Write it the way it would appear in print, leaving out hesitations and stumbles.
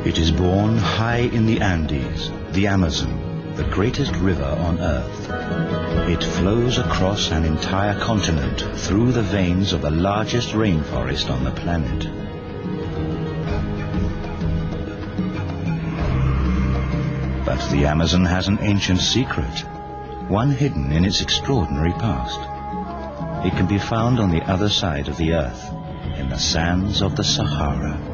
It is born high in the Andes, the Amazon, the greatest river on earth. It flows across an entire continent through the veins of the largest rainforest on the planet. But the Amazon has an ancient secret, one hidden in its extraordinary past. It can be found on the other side of the earth, in the sands of the Sahara.